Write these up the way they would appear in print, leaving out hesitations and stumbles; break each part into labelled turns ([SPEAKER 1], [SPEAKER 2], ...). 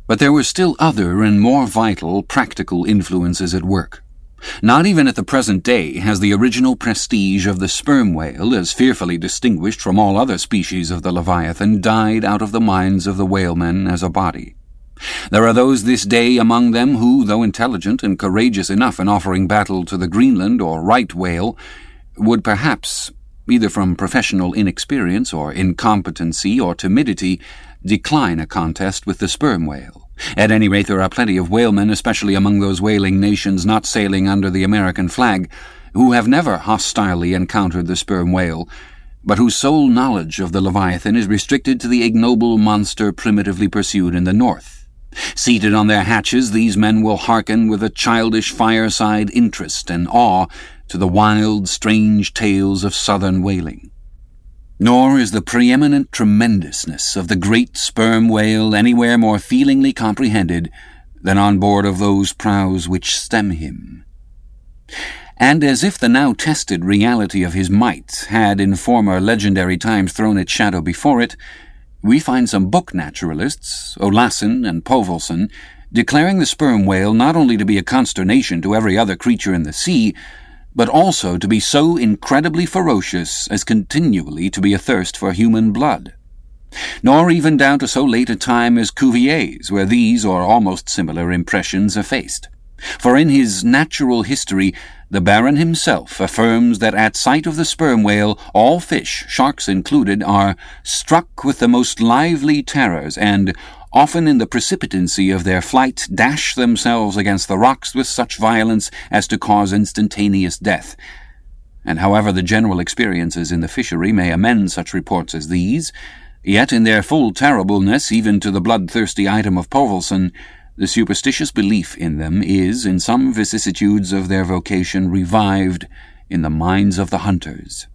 [SPEAKER 1] But there were still other and more vital, practical influences at work. Not even at the present day has the original prestige of the sperm whale, as fearfully distinguished from all other species of the Leviathan, died out of the minds of the whalemen as a body. There are those this day among them who, though intelligent and courageous enough in offering battle to the Greenland or right whale, would perhaps, either from professional inexperience or incompetency or timidity, decline a contest with the sperm whale. At any rate, there are plenty of whalemen, especially among those whaling nations not sailing under the American flag, who have never hostilely encountered the sperm whale, but whose sole knowledge of the Leviathan is restricted to the ignoble monster primitively pursued in the north. Seated on their hatches, these men will hearken with a childish fireside interest and awe to the wild, strange tales of southern whaling. Nor is the preeminent tremendousness of the great sperm whale anywhere more feelingly comprehended than on board of those prows which stem him. And as if the now tested reality of his might had in former legendary times thrown its shadow before it, we find some book naturalists, Olassen and Povelson, declaring the sperm whale not only to be a consternation to every other creature in the sea, but also to be so incredibly ferocious as continually to be athirst for human blood. Nor even down to so late a time as Cuvier's, where these or almost similar impressions are faced. For in his Natural History, the Baron himself affirms that at sight of the sperm whale, all fish, sharks included, are struck with the most lively terrors, and, often in the precipitancy of their flight, dash themselves against the rocks with such violence as to cause instantaneous death. And however the general experiences in the fishery may amend such reports as these, yet in their full terribleness, even to the bloodthirsty item of Povelson, the superstitious belief in them is, in some vicissitudes of their vocation, revived in the minds of the hunters.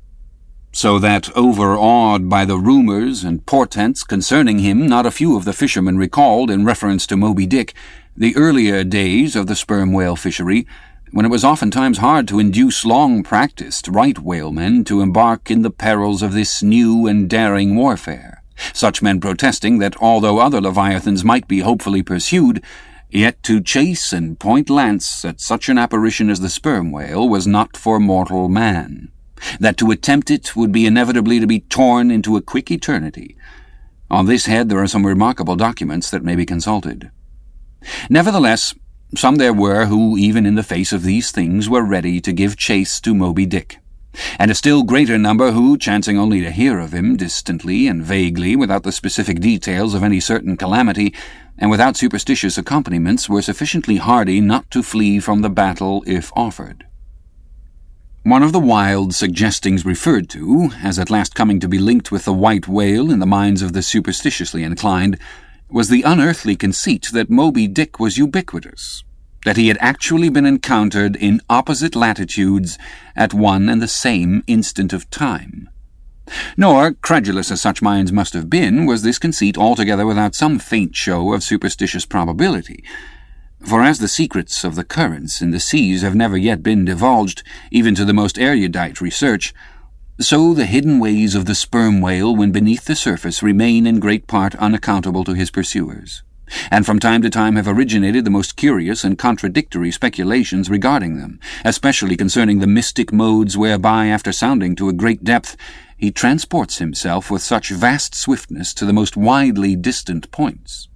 [SPEAKER 1] So that, overawed by the rumors and portents concerning him, not a few of the fishermen recalled, in reference to Moby Dick, the earlier days of the sperm whale fishery, when it was oftentimes hard to induce long-practiced right whalemen to embark in the perils of this new and daring warfare. Such men protesting that, although other leviathans might be hopefully pursued, yet to chase and point lance at such an apparition as the sperm whale was not for mortal man, that to attempt it would be inevitably to be torn into a quick eternity. On this head there are some remarkable documents that may be consulted. Nevertheless, some there were who, even in the face of these things, were ready to give chase to Moby Dick, and a still greater number who, chancing only to hear of him distantly and vaguely, without the specific details of any certain calamity, and without superstitious accompaniments, were sufficiently hardy not to flee from the battle if offered. One of the wild suggestings referred to, as at last coming to be linked with the white whale in the minds of the superstitiously inclined, was the unearthly conceit that Moby Dick was ubiquitous, that he had actually been encountered in opposite latitudes at one and the same instant of time. Nor, credulous as such minds must have been, was this conceit altogether without some faint show of superstitious probability. For as the secrets of the currents in the seas have never yet been divulged, even to the most erudite research, so the hidden ways of the sperm whale when beneath the surface remain in great part unaccountable to his pursuers, and from time to time have originated the most curious and contradictory speculations regarding them, especially concerning the mystic modes whereby, after sounding to a great depth, he transports himself with such vast swiftness to the most widely distant points.